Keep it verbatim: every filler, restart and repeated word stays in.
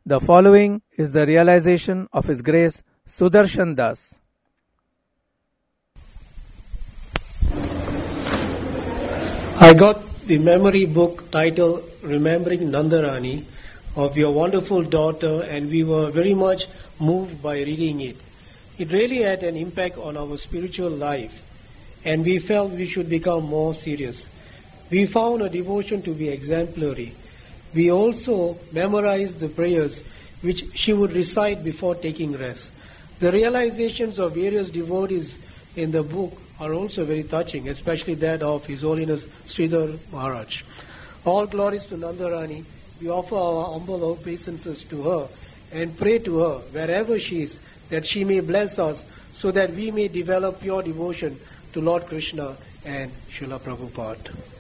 The following is the realization of His Grace Sudarshan Das. I got the memory book titled Remembering Nandarani of your wonderful daughter, and we were very much moved by reading it. It really had an impact on our spiritual life, and we felt we should become more serious. We found her devotion to be exemplary. We also memorized the prayers which she would recite before taking rest. The realizations of various devotees in the book are also very touching, especially that of His Holiness Sridhar Maharaj. All glories to Nandarani. We offer our humble obeisances to her and pray to her wherever she is, that she may bless us so that we may develop pure devotion to Lord Krishna and Srila Prabhupada.